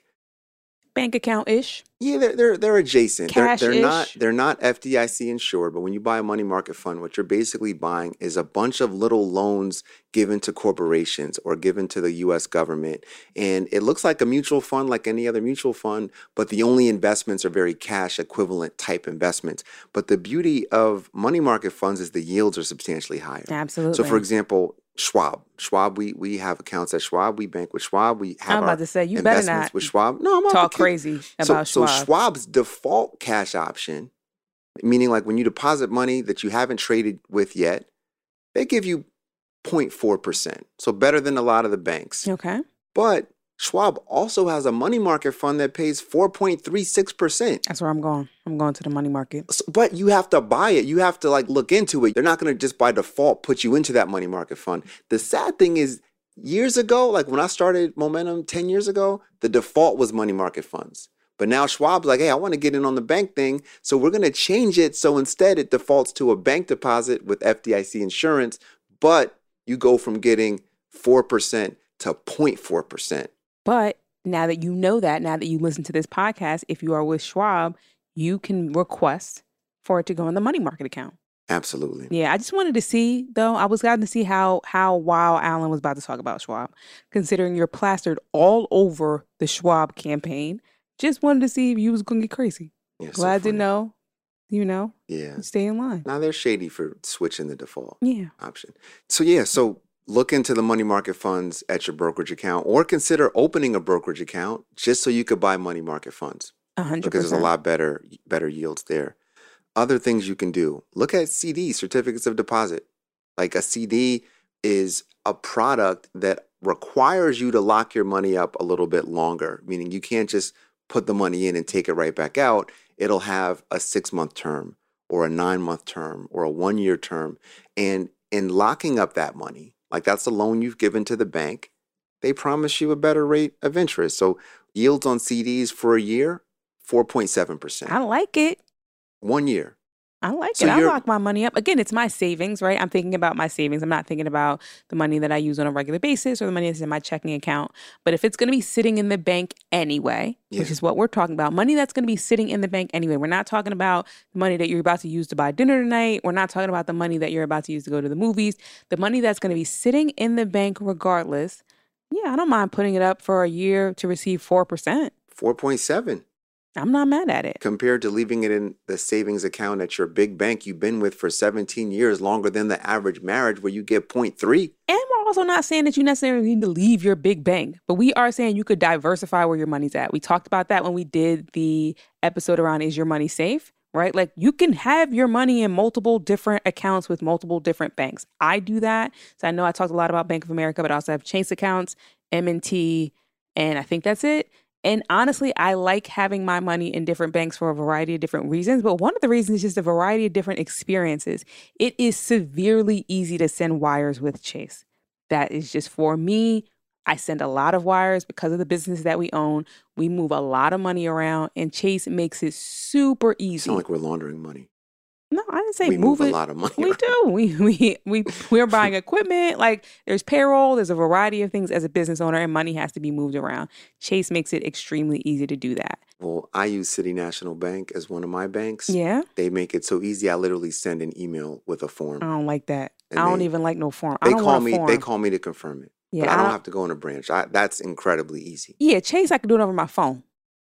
Bank account ish. yeah, they're they're, they're adjacent. They're, they're not Cash-ish. they're not F D I C insured, but when you buy a money market fund, what you're basically buying is a bunch of little loans given to corporations or given to the U S government. And it looks like a mutual fund like any other mutual fund, but the only investments are very cash equivalent type investments. But the beauty of money market funds is the yields are substantially higher. Absolutely. So for example, Schwab. Schwab, we we have accounts at Schwab. We bank with Schwab. We have I'm about our to say, you better investments not with Schwab. No, I'm about talk to keep- crazy so, about so Schwab. Schwab's default cash option, meaning like when you deposit money that you haven't traded with yet, they give you zero point four percent. So better than a lot of the banks. Okay. But Schwab also has a money market fund that pays four point three six percent. That's where I'm going. I'm going to the money market. So- But you have to buy it. You have to like look into it. They're not going to just by default put you into that money market fund. The sad thing is years ago, like when I started Momentum ten years ago, the default was money market funds. But now Schwab's like, hey, I want to get in on the bank thing. So we're going to change it. So instead it defaults to a bank deposit with F D I C insurance, but you go from getting four percent to zero point four percent. But now that you know that, now that you listen to this podcast, if you are with Schwab, you can request for it to go in the money market account. Absolutely. Yeah, I just wanted to see, though, I was glad to see how how wild Alan was about to talk about Schwab, considering you're plastered all over the Schwab campaign. Just wanted to see if you was going to get crazy. Yeah, so Glad to funny. know, you know, Yeah. stay in line. Now they're shady for switching the default Yeah. option. So yeah, so look into the money market funds at your brokerage account or consider opening a brokerage account just so you could buy money market funds one hundred percent. because there's a lot better better yields there. Other things you can do. Look at C Ds, certificates of deposit. Like a C D is a product that requires you to lock your money up a little bit longer, meaning you can't just put the money in and take it right back out. It'll have a six-month term or a nine-month term or a one-year term. And in locking up that money, like that's a loan you've given to the bank, they promise you a better rate of interest. So yields on C Ds for a year, four point seven percent. I like it. One year. I like So it. I you're- lock my money up. Again, it's my savings, right? I'm thinking about my savings. I'm not thinking about the money that I use on a regular basis or the money that's in my checking account. But if it's going to be sitting in the bank anyway, Yeah. which is what we're talking about, money that's going to be sitting in the bank anyway. We're not talking about the money that you're about to use to buy dinner tonight. We're not talking about the money that you're about to use to go to the movies. The money that's going to be sitting in the bank regardless. Yeah, I don't mind putting it up for a year to receive four percent. four point seven I'm not mad at it. compared to leaving it in the savings account at your big bank you've been with for seventeen years, longer than the average marriage where you get zero point three. And we're also not saying that you necessarily need to leave your big bank, but we are saying you could diversify where your money's at. We talked about that when we did the episode around Is Your Money Safe? Right? Like you can have your money in multiple different accounts with multiple different banks. I do that. So I know I talked a lot about Bank of America, but I also have Chase accounts, M and T, and I think that's it. And honestly, I like having my money in different banks for a variety of different reasons. But one of the reasons is just a variety of different experiences. It is severely easy to send wires with Chase. That is just for me. I send a lot of wires because of the business that we own. We move a lot of money around, and Chase makes it super easy. Sound like we're laundering money. No, I didn't say We move, move a it. lot of money We around. do. We we we we're buying equipment. Like there's payroll. There's a variety of things as a business owner, and money has to be moved around. Chase makes it extremely easy to do that. Well, I use City National Bank as one of my banks. Yeah, They make it so easy. I literally send an email with a form. I don't like that. And I don't they- even like no form. I They don't call want a me. form. They call me to confirm it. Yeah, but I I don't don't- have to go in a branch. I, that's incredibly easy. Yeah, Chase, I can do it over my phone.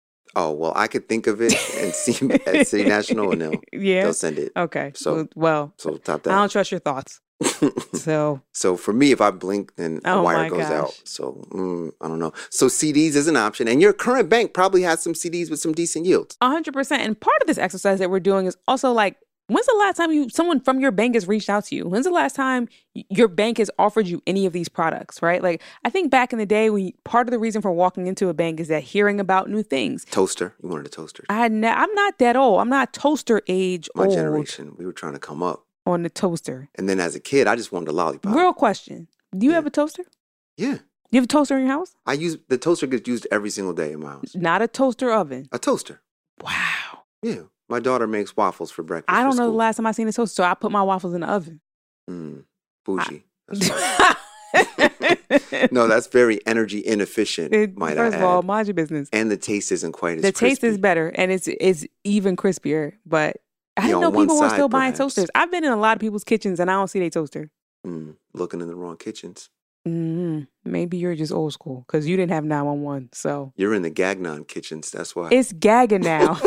Oh well, I could think of it and see at City National, and they'll Yeah. they'll send it. Okay. So- well, So top I don't that. trust your thoughts. So So for me, if I blink, then a Oh wire my goes gosh. out. So mm, I don't know. So C Ds is an option, and your current bank probably has some C Ds with some decent yields. one hundred percent. And part of this exercise that we're doing is also like When's the last time you someone from your bank has reached out to you? When's the last time y- your bank has offered you any of these products, right? Like, I think back in the day, when part of the reason for walking into a bank is that hearing about new things. Toaster. You wanted a toaster. I had ne- I'm not that old. I'm not toaster age My old generation, we were trying to come up. on the toaster. And then as a kid, I just wanted a lollipop. Real question. Do you Yeah. have a toaster? Yeah. You have a toaster in your house? I use, the toaster gets used every single day in my house. Not a toaster oven. A toaster. Wow. Yeah. My daughter makes waffles for breakfast. I don't for know the school. last time I seen a toaster, so I put my waffles in the oven. Mm, bougie. That's- no, that's very energy inefficient, It- might First I of all, add. mind your business. And the taste isn't quite as The taste is crispy. better and it's it's even crispier. But I Yeah, didn't know on one people were side, still buying perhaps. toasters. I've been in a lot of people's kitchens and I don't see their toaster. Mm, looking in the wrong kitchens. mm Maybe you're just old school because you didn't have nine one one. So You're in the Gagnon kitchens. That's why. it's gagging now.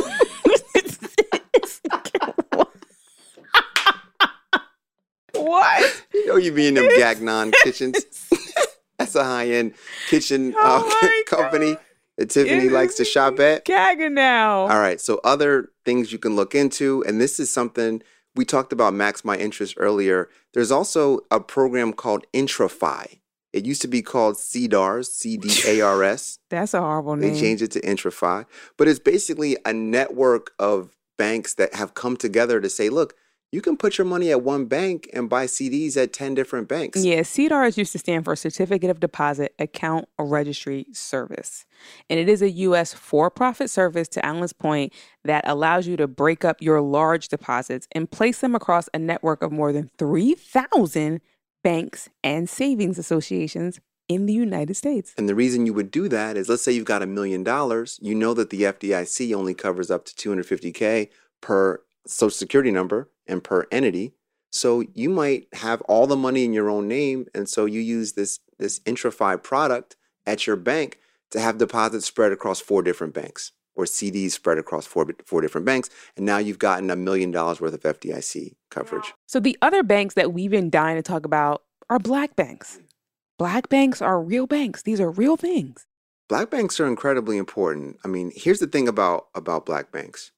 What? You know you be in them Gagnon kitchens. That's a high-end kitchen Oh uh, my company that Tiffany It likes to is shop at. Gagging now. All right. So other things you can look into, and this is something we talked about Max My Interest earlier. There's also a program called Intrafy. It used to be called C D A R S, C D A R S. That's a horrible They name. changed it to Intrafy. But it's basically a network of banks that have come together to say, look, you can put your money at one bank and buy C Ds at ten different banks. Yeah, C D A R S used to stand for Certificate of Deposit Account Registry Service. And it is a U S for-profit service, to Alan's point, that allows you to break up your large deposits and place them across a network of more than three thousand banks and savings associations in the United States. And the reason you would do that is, let's say you've got a million dollars, you know that the F D I C only covers up to two hundred fifty K per social security number and per entity. So you might have all the money in your own name. And so you use this, this Intrafy product at your bank to have deposits spread across four different banks, or C Ds spread across four, four different banks. And now you've gotten a million dollars worth of F D I C coverage. So the other banks that we've been dying to talk about are black banks. Black banks are real banks. These are real things. Black banks are incredibly important. I mean, here's the thing about, about black banks.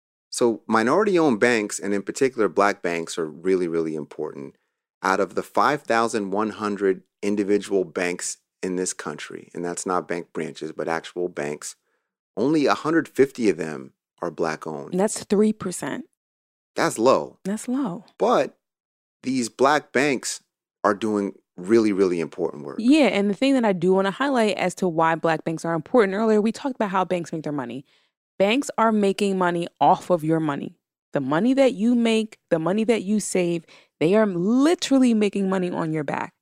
So minority-owned banks, and in particular black banks, are really, really important. Out of the five thousand one hundred individual banks in this country, and that's not bank branches, but actual banks, only one hundred fifty of them are black-owned. And that's three percent. That's low. That's low. But these black banks are doing really, really important work. Yeah, and the thing that I do want to highlight as to why black banks are important, earlier we talked about how banks make their money. Banks are making money off of your money. The money that you make, the money that you save, they are literally making money on your back.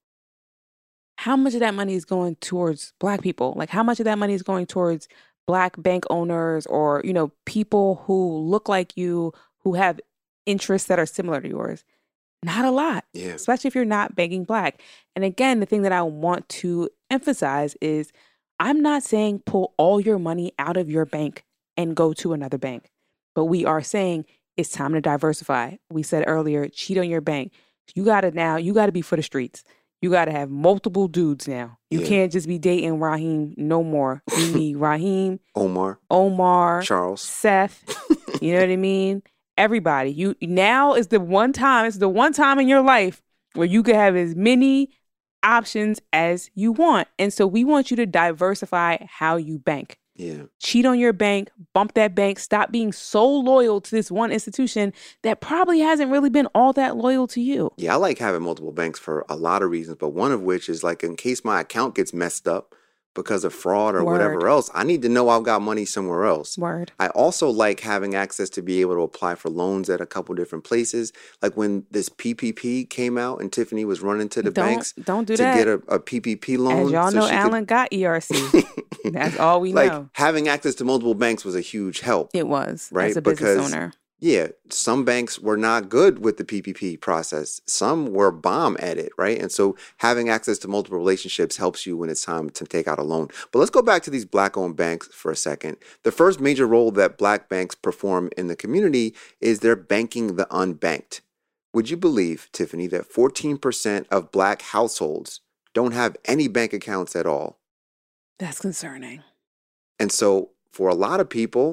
How much of that money is going towards black people? Like, how much of that money is going towards black bank owners, or, you know, people who look like you, who have interests that are similar to yours? Not a lot. Yeah. Especially if you're not banking black. And again, the thing that I want to emphasize is I'm not saying pull all your money out of your bank and go to another bank, but we are saying it's time to diversify. We said earlier, cheat on your bank. You got to now, you got to be for the streets. You got to have multiple dudes now. You Yeah. can't just be dating Raheem no more. You need Raheem, Omar, Omar, Charles. Seth. You know what I mean? Everybody. You now is the one time, it's the one time in your life where you can have as many options as you want. And so we want you to diversify how you bank. Yeah. Cheat on your bank, bump that bank, stop being so loyal to this one institution that probably hasn't really been all that loyal to you. Yeah, I like having multiple banks for a lot of reasons, but one of which is like in case my account gets messed up because of fraud or Word. whatever else, I need to know I've got money somewhere else. Word. I also like having access to be able to apply for loans at a couple different places. Like when this P P P came out and Tiffany was running to the Don't, banks don't do to that. get a, a P P P loan. As y'all so know, she could- Alan got E R C. That's all we like know. having access to multiple banks was a huge help. It was, Right, as a business because- owner. Yeah, some banks were not good with the P P P process. Some were bomb at it, right? And so having access to multiple relationships helps you when it's time to take out a loan. But let's go back to these black-owned banks for a second. The first major role that black banks perform in the community is they're banking the unbanked. Would you believe, Tiffany, that fourteen percent of black households don't have any bank accounts at all? That's concerning. And so for a lot of people,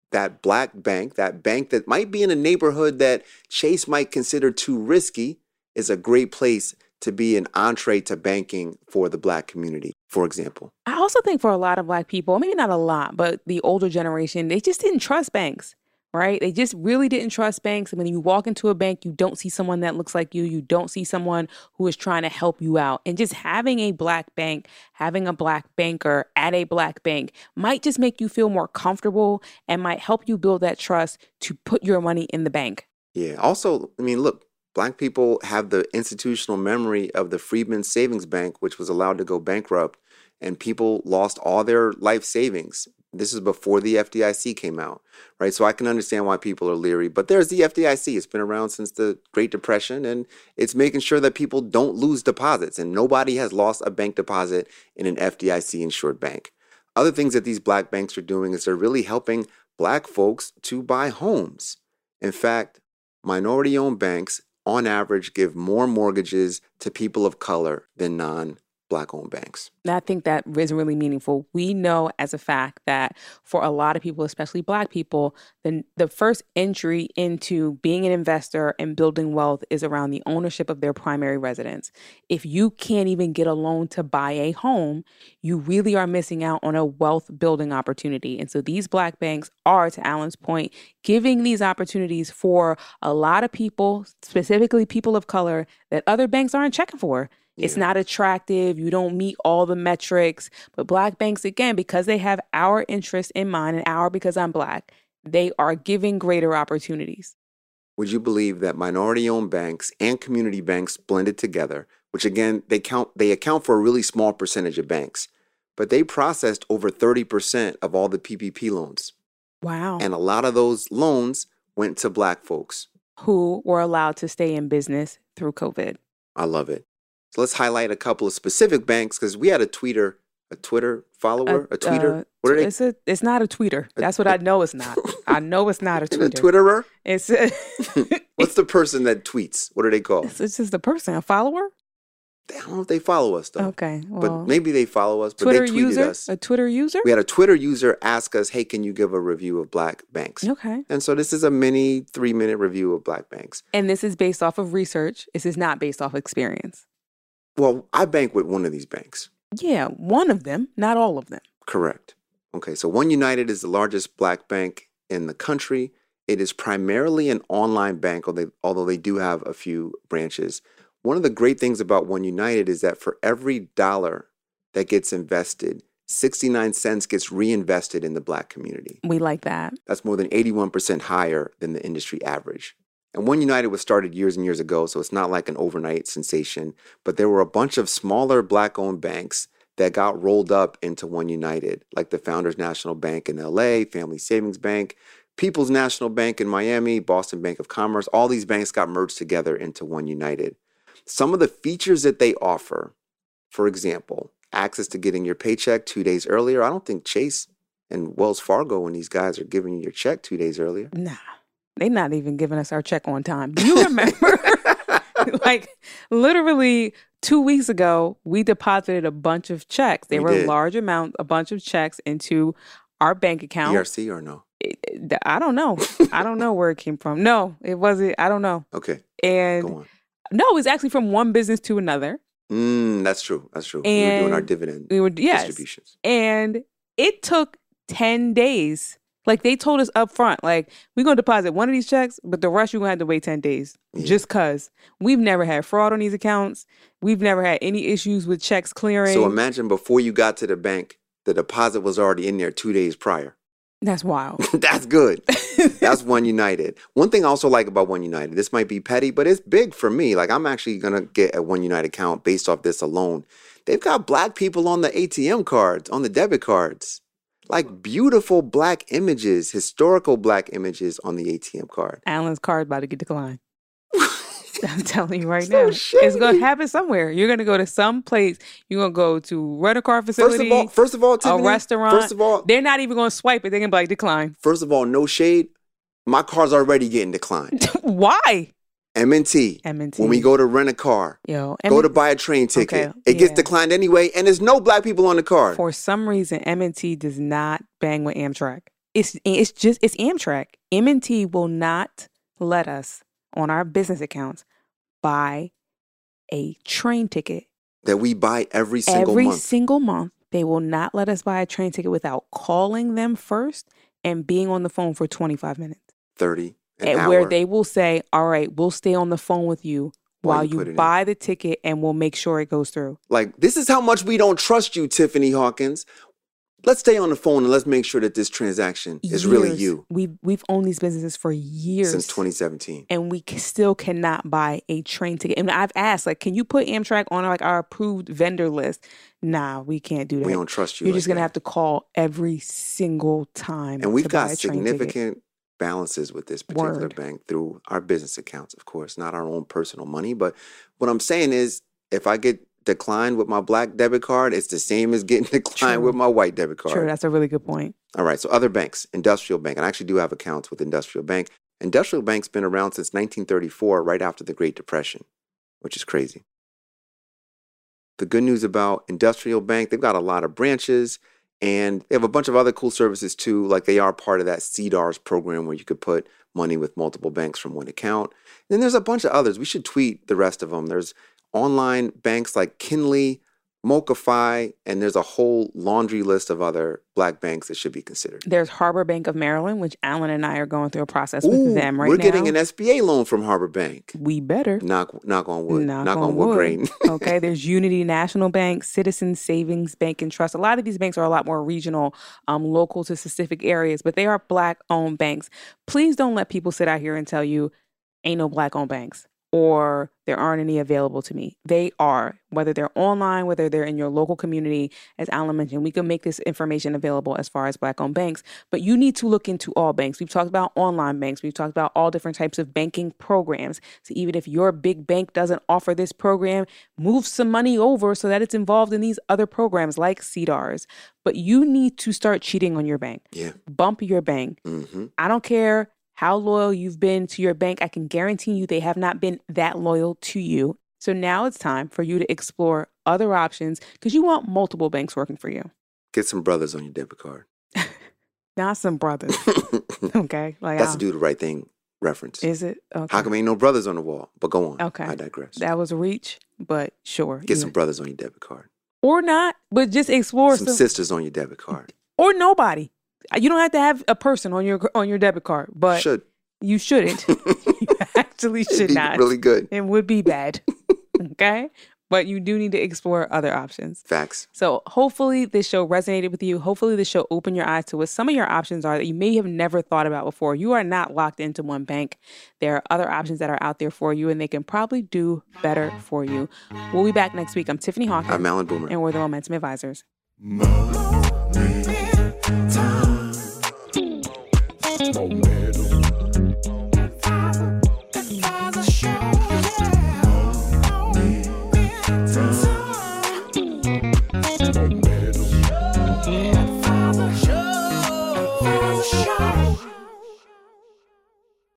that black bank, that bank that might be in a neighborhood that Chase might consider too risky, is a great place to be an entree to banking for the black community, for example. I also think for a lot of black people, maybe not a lot, but the older generation, they just didn't trust banks, right? They just really didn't trust banks. And when you walk into a bank, you don't see someone that looks like you. You don't see someone who is trying to help you out. And just having a black bank, having a black banker at a black bank might just make you feel more comfortable and might help you build that trust to put your money in the bank. Yeah. Also, I mean, look, black people have the institutional memory of the Freedmen's Savings Bank, which was allowed to go bankrupt, and people lost all their life savings. This is before the F D I C came out, right? So I can understand why people are leery, but there's the F D I C. It's been around since the Great Depression, and it's making sure that people don't lose deposits, and nobody has lost a bank deposit in an F D I C insured bank. Other things that these black banks are doing is they're really helping black folks to buy homes. In fact, minority-owned banks on average give more mortgages to people of color than non-black-owned banks. And I think that is really meaningful. We know as a fact that for a lot of people, especially black people, the, the first entry into being an investor and building wealth is around the ownership of their primary residence. If you can't even get a loan to buy a home, you really are missing out on a wealth building opportunity. And so these black banks are, to Alan's point, giving these opportunities for a lot of people, specifically people of color, that other banks aren't checking for. Yeah. It's not attractive. You don't meet all the metrics. But black banks, again, because they have our interest in mind and our because I'm black, they are giving greater opportunities. Would you believe that minority-owned banks and community banks blended together, which again, they count they account for a really small percentage of banks, but they processed over thirty percent of all the P P P loans. Wow. And a lot of those loans went to black folks who were allowed to stay in business through COVID. I love it. So let's highlight a couple of specific banks because we had a tweeter, a Twitter follower, a, a tweeter. Uh, what are they? It's, a, it's not a tweeter. That's what I know it's not. I know it's not a tweeter. A Twitterer? It's a What's the person that tweets? What are they called? It's, it's just a person, a follower? I don't know if they follow us, though. Okay. Well, but maybe they follow us, but Twitter they tweeted user? us. A Twitter user? We had a Twitter user ask us, hey, can you give a review of black banks? Okay. And so this is a mini three-minute review of black banks. And this is based off of research. This is not based off experience. Well, I bank with one of these banks. Yeah, one of them, not all of them. Correct. Okay, so One United is the largest black bank in the country. It is primarily an online bank, although they, although they do have a few branches. One of the great things about One United is that for every dollar that gets invested, sixty-nine cents gets reinvested in the black community. We like that. That's more than eighty-one percent higher than the industry average. And One United was started years and years ago, so it's not like an overnight sensation. But there were a bunch of smaller black-owned banks that got rolled up into One United, like the Founders National Bank in L A, Family Savings Bank, People's National Bank in Miami, Boston Bank of Commerce. All these banks got merged together into One United. Some of the features that they offer, for example, access to getting your paycheck two days earlier. I don't think Chase and Wells Fargo and these guys are giving you your check two days earlier. Nah. They're not even giving us our check on time. Do you remember? Like, literally two weeks ago, we deposited a bunch of checks. They We were did. large amount, a bunch of checks into our bank account. E R C or no? I don't know. I don't know where it came from. No, it wasn't. I don't know. Okay, And go on. no, it was actually from one business to another. Mm, that's true. That's true. we were doing our And dividend We were, yes. distributions. And it took ten days. Like, they told us up front, like, we're going to deposit one of these checks, but the rest you're going to have to wait ten days. Yeah. Just because. We've never had fraud on these accounts. We've never had any issues with checks clearing. So imagine before you got to the bank, the deposit was already in there two days prior. That's wild. That's good. That's One United. One thing I also like about One United, this might be petty, but it's big for me. Like, I'm actually going to get a One United account based off this alone. They've got black people on the A T M cards, on the debit cards. Like, beautiful black images, historical black images on the A T M card. Alan's card about to get declined. I'm telling you right So now. It's going shady. to happen somewhere. You're going to go to some place. You're going to go to rent a car First facility, of all, first of all, a Tiffany, restaurant. First of all, They're not even going to swipe it. They're going to be like, decline. first of all, no shade. My car's already getting declined. Why? M and T. M and T. When we go to rent a car, Yo, go M- to buy a train ticket, Okay, it gets yeah. declined anyway, and there's no black people on the card. For some reason, M and T does not bang with Amtrak. It's it's just it's Amtrak. M and T will not let us on our business accounts buy a train ticket That we buy every single every month. single month. They will not let us buy a train ticket without calling them first and being on the phone for twenty-five minutes. thirty an And hour. where they will say, all right, we'll stay on the phone with you While while you you, put it in. buy the ticket and we'll make sure it goes through. Like, this is how much we don't trust you, Tiffany Hawkins. Let's stay on the phone and let's make sure that this transaction is really Years. you We've, we've owned these businesses for years. since twenty seventeen. And we c- still cannot buy a train ticket. And I've asked, like, can you put Amtrak on like our approved vendor list? Nah, we can't do that. We don't trust you. You're like just gonna that. have to call every single time. And we've to buy got a train ticket. significant balances with this particular Word. bank through our business accounts, of course, not our own personal money. But what I'm saying is, if I get declined with my black debit card, it's the same as getting declined True. with my white debit card. True, that's a really good point. All right, so other banks, Industrial Bank. And I actually do have accounts with Industrial Bank. Industrial Bank's been around since nineteen thirty-four, right after the Great Depression, which is crazy. The good news about Industrial Bank, they've got a lot of branches and they have a bunch of other cool services too. Like they are part of that C D A R S program where you could put money with multiple banks from one account. And then there's a bunch of others. We should tweet the rest of them. There's online banks like Kinley, Mochify, and there's a whole laundry list of other black banks that should be considered. There's Harbor Bank of Maryland, which Alan and I are going through a process Ooh, with them right we're now. getting an S B A loan from Harbor Bank. We better. Knock, knock on wood. Knock, Knock, on, on wood, wood. grain. Okay, there's Unity National Bank, Citizens Savings Bank and Trust. A lot of these banks are a lot more regional, um, local to specific areas, but they are black-owned banks. Please don't let people sit out here and tell you ain't no black-owned banks or there aren't any available to me. They are, whether they're online, whether they're in your local community. As Alan mentioned, we can make this information available as far as black-owned banks, but you need to look into all banks. We've talked about online banks. We've talked about all different types of banking programs. So even if your big bank doesn't offer this program, move some money over so that it's involved in these other programs like C D A R S. But you need to start cheating on your bank. Yeah. Bump your bank. Mm-hmm. I don't care how loyal you've been to your bank. I can guarantee you they have not been that loyal to you. So now it's time for you to explore other options because you want multiple banks working for you. Get some brothers on your debit card. Not some brothers. Okay. Like That's I- the do the right thing reference. Is it? Okay. How come ain't no brothers on the wall? But go on. Okay. I digress. That was a reach, but sure. Get you some know. brothers on your debit card. Or not, but just explore Some some, sisters on your debit card. or nobody. You don't have to have a person on your on your debit card, but Should. you shouldn't. You actually It'd should be not. really good. It would be bad. Okay? But you do need to explore other options. Facts. So hopefully this show resonated with you. Hopefully this show opened your eyes to what some of your options are that you may have never thought about before. You are not locked into one bank. There are other options that are out there for you, and they can probably do better for you. We'll be back next week. I'm Tiffany Hawkins. I'm Alan Boomer. And we're the Momentum Advisors. Moment time. Moment